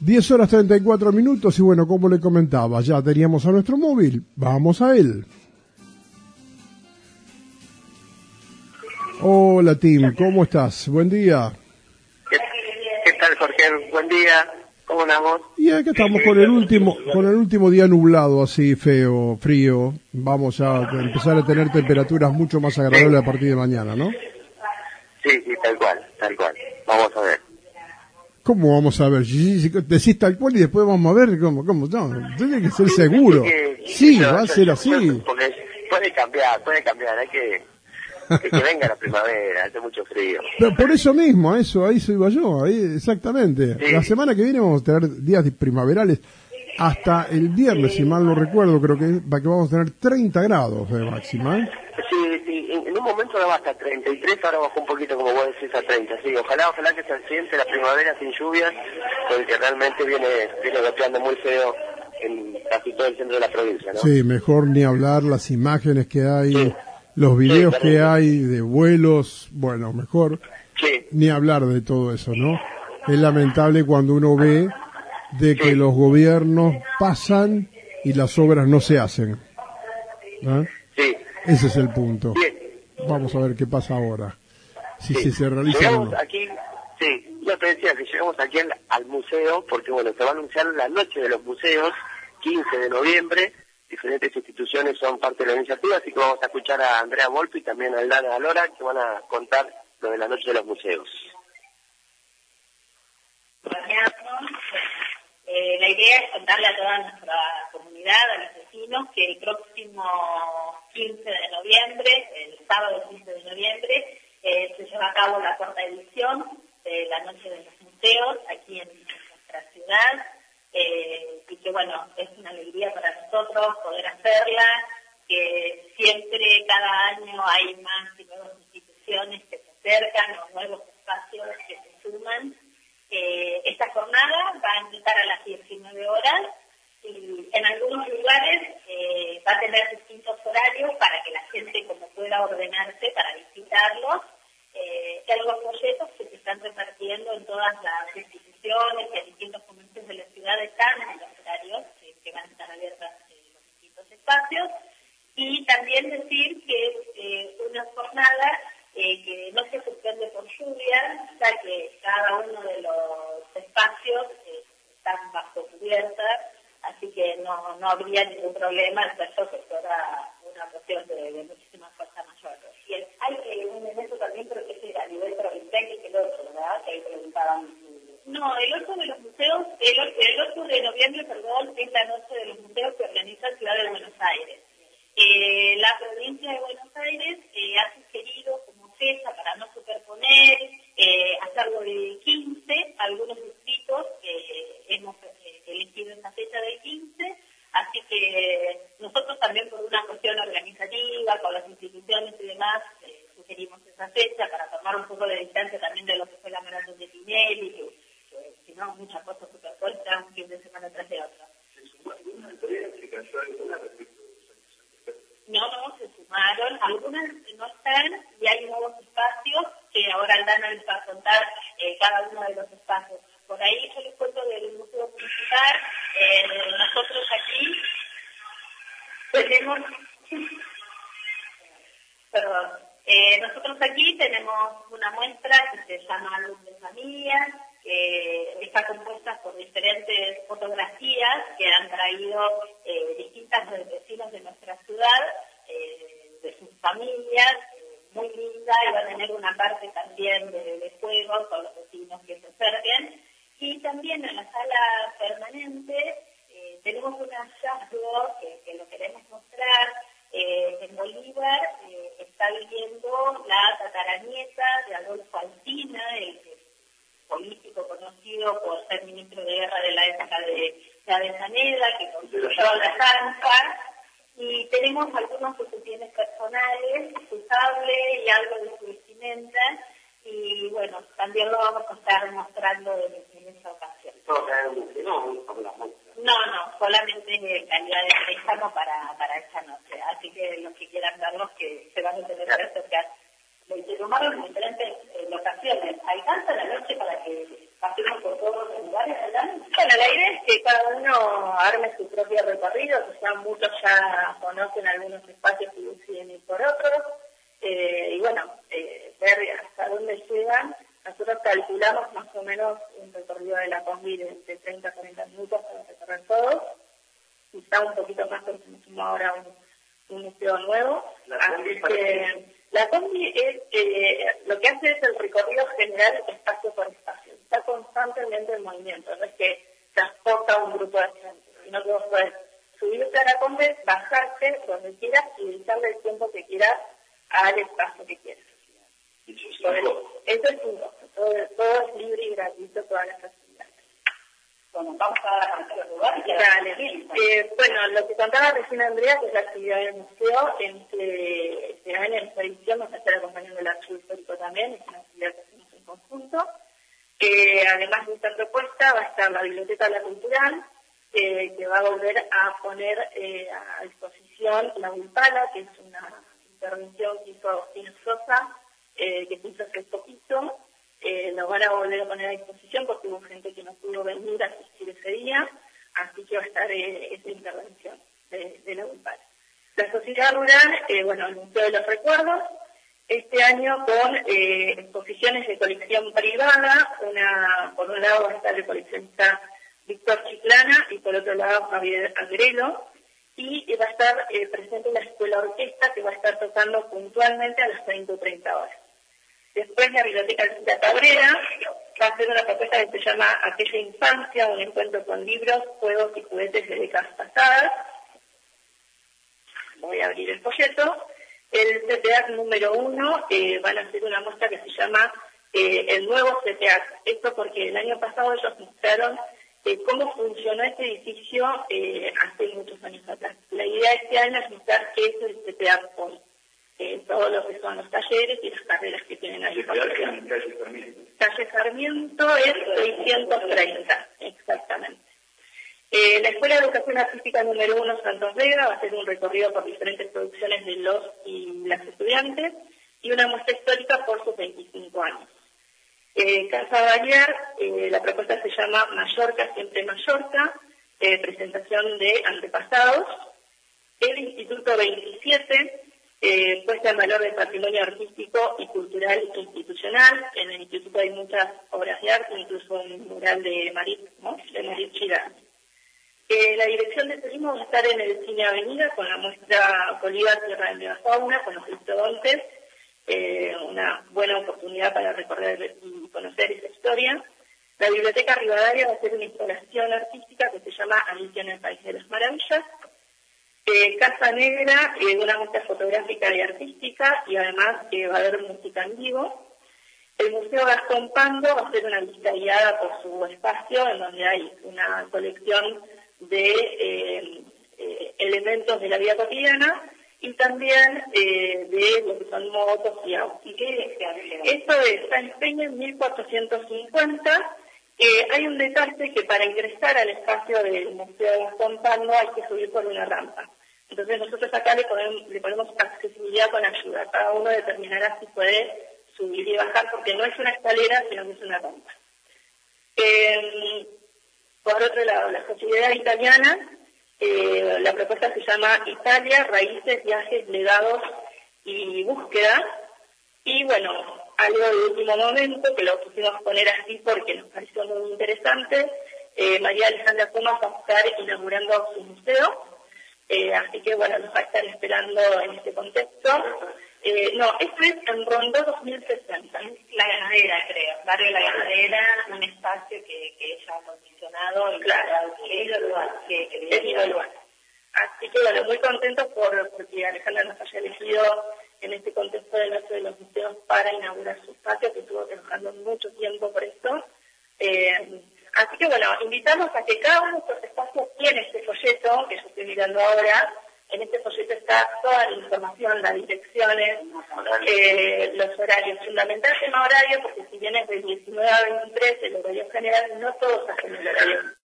10:34 y bueno, como le comentaba, ya teníamos a nuestro móvil, vamos a él. Hola Tim, ¿cómo estás? Buen día. ¿Qué tal, Jorge? Buen día, ¿cómo andamos? Y acá estamos con el último día nublado, así feo, frío. Vamos a empezar a tener temperaturas mucho más agradables a partir de mañana, ¿no? Sí, tal cual. Vamos a ver. ¿Cómo vamos a ver? Si decís tal cual y después vamos a ver cómo, no, tiene que ser seguro. Sí, va a ser así. Porque puede cambiar, hay que venga la primavera, hace mucho frío. Pero por eso mismo, ahí iba yo, exactamente. Sí. La semana que viene vamos a tener días primaverales hasta el viernes, si mal no recuerdo, creo que vamos a tener 30 grados de máxima. Sí, en un momento daba hasta 33, ahora bajó un poquito, como vos decís, a 30. Sí, ojalá que se siente la primavera sin lluvias, porque realmente viene golpeando muy feo en casi todo el centro de la provincia, ¿no? Sí, mejor ni hablar, las imágenes que hay, sí. los videos que hay de vuelos, bueno, mejor sí. ni hablar de todo eso, ¿no? Es lamentable cuando uno ve de que los gobiernos pasan y las obras no se hacen. ¿Eh? Sí. Ese es el punto. Bien. Vamos a ver qué pasa ahora. Si se realiza llegamos o no. Aquí, yo te decía que llegamos aquí al museo, porque bueno, se va a anunciar la noche de los museos, 15 de noviembre, diferentes instituciones son parte de la iniciativa, así que vamos a escuchar a Andrea Volpi y también a Aldana Alora, que van a contar lo de la noche de los museos. La idea es contarle a toda nuestra comunidad, a los vecinos, que el próximo 15 de noviembre, el sábado 15 de noviembre, se lleva a cabo la cuarta edición de la Noche de los Museos aquí en nuestra ciudad, y que bueno, es una alegría para nosotros poder hacerla, que siempre, cada año hay más y nuevas instituciones que se acercan, o nuevos espacios que se suman. Esta jornada va a empezar a las 19 horas y en algunos lugares va a tener distintos horarios para que la gente como pueda ordenarse para visitarlos. Los folletos que se están repartiendo en todas las instituciones y en distintos comercios de la ciudad están en los horarios que van a estar abiertos los distintos espacios. Y también decir que es una jornada que no se suspende por lluvia, ya que cada uno de los espacios están bajo cubierta, así que no habría ningún problema, excepto que fuera una cuestión de muchísima fuerza mayor. Y hay un evento también, pero que es a nivel provincial, que es el otro, ¿verdad? Que ahí preguntaban. No, el 8 de los museos, el 8 de noviembre, es la noche de los museos que organiza la Ciudad de Buenos Aires. La provincia de Buenos Aires ha sugerido como fecha para no superponer, hacerlo de 15, algunos distritos hemos elegido esa fecha del 15, así que nosotros también por una cuestión organizativa, con las instituciones y demás, sugerimos esa fecha para tomar un poco de distancia también de lo que fue la maratón de Tinelli, que si no, muchas cosas superpuestas un fin de semana tras de otro. No, se sumaron, algunas no están y hay nuevos espacios que ahora Aldana les va a contar cada uno de los espacios. Por ahí yo les cuento del Museo Municipal, nosotros aquí tenemos una muestra que se llama Álbum de Familias, está compuesta por diferentes fotografías que han traído distintas vecinos de nuestra ciudad, de sus familias, muy linda, y va a tener una parte también de juego con los vecinos que se acerquen. Y también en la sala permanente tenemos un hallazgo que lo queremos mostrar. En Bolívar está viviendo la tataranieta de Adolfo Alsina, el político conocido por ser ministro de guerra de la época de Avellaneda, que construyó la Zanja, y tenemos algunos de sus bienes personales, su sable y algo de su vestimenta, y bueno, también lo vamos a estar mostrando en esta ocasión. No, solamente en calidad de préstamo para esta noche, así que los que quieran verlos que se van a tener que acercar. Se tomaron en diferentes locaciones. ¿Alcanza la noche para que pasemos por todos los lugares, verdad? Bueno, la idea es que cada uno arme su propio recorrido, quizá muchos ya conocen algunos espacios y deciden ir por otros, y bueno, ver hasta dónde llegan. Nosotros calculamos más o menos un recorrido de la combi de 30 a 40 minutos para recorrer todos, quizá un poquito más porque nos sumó ahora un museo nuevo. Así que la combi lo que hace es el recorrido general espacio por espacio. Está constantemente en movimiento, no es que transporta a un grupo de gente, sino que vos podés subirte a la combi, bajarte donde quieras y dedicarle el tiempo que quieras al espacio que quieras. Eso es un costo, todo es libre y gratuito, todas las actividades. Bueno, vamos a conocer los lugares. Dale. Bueno, lo que contaba recién Andrea, que es la actividad del museo, este año, en esta edición, nos va a estar acompañando el Archivo Histórico también, es una actividad que hacemos en conjunto. Además de esta propuesta, va a estar la Biblioteca de la Cultural, que va a volver a poner a disposición la Ulpala, que es una intervención que hizo Agustín Sosa, que se hizo hace poquito. Lo van a volver a poner a disposición porque hubo gente que no pudo venir a asistir ese día, así que va a estar esa intervención de la Ulpala. La Sociedad Rural, bueno, el Museo de los Recuerdos, este año con exposiciones de colección privada, por un lado va a estar el coleccionista Víctor Chiclana y por otro lado Javier Agrelo, y va a estar presente la Escuela Orquesta que va a estar tocando puntualmente a las 20:30 horas. Después la Biblioteca Alcira Cabrera va a hacer una propuesta que se llama Aquella Infancia, un encuentro con libros, juegos y juguetes de décadas pasadas. Voy a abrir el folleto. El CPAC número 1 van a hacer una muestra que se llama el nuevo CPAC. Esto porque el año pasado ellos mostraron cómo funcionó este edificio hace muchos años atrás. La idea de este año es mostrar qué es el CPAC hoy. Todo lo que son los talleres y las carreras que tienen ahí. Calle Sarmiento es 630, exactamente. La Escuela de Educación Artística número 1 Santos Vega va a hacer un recorrido por diferentes producciones de los y las estudiantes y una muestra histórica por sus 25 años. Casa Balear, la propuesta se llama Mallorca, siempre Mallorca, presentación de antepasados. El Instituto 27, puesta en valor del patrimonio artístico y cultural institucional. En el instituto hay muchas obras de arte, incluso un mural de Marit, ¿no? De Marit Chirán. La dirección de turismo va a estar en el Cine Avenida con la muestra Bolívar Tierra de Nueva Fauna, con los criptodontes, una buena oportunidad para recorrer y conocer esa historia. La Biblioteca Rivadavia va a hacer una instalación artística que se llama Alicia en el País de las Maravillas. Casa Negra, una muestra fotográfica y artística, y además va a haber música en vivo. El Museo Gastón Pando va a hacer una visita guiada por su espacio, en donde hay una colección de elementos de la vida cotidiana y también de lo que son motos y autos. Esto está en Peña en 1450. Hay un detalle que para ingresar al espacio del Museo Gastón Pando hay que subir por una rampa. Entonces nosotros acá le ponemos accesibilidad con ayuda. Cada uno determinará si puede subir y bajar porque no es una escalera, sino que es una rampa. Por otro lado, la Sociedad Italiana, la propuesta se llama Italia, Raíces, Viajes, Legados y Búsqueda. Y bueno, algo de último momento, que lo pusimos poner así porque nos pareció muy interesante, María Alejandra Comas va a estar inaugurando su museo, así que bueno, nos va a estar esperando en este contexto. No, esto es en Rondó 2060. La Ganadera, creo. Barrio La Ganadera, un espacio que ella ha condicionado y claro, que es lindo lugar. Así que bueno, muy contentos porque Alejandra nos haya elegido en este contexto del Noche de los Museos para inaugurar su espacio, que estuvo trabajando mucho tiempo por esto. Así que bueno, invitamos a que cada uno de estos espacios tiene este folleto que yo estoy mirando ahora. En este folleto está toda la información, las direcciones, los horarios. Fundamental tema horario, porque si bien es de 19 a 23 el horario general, no todos hacen el horario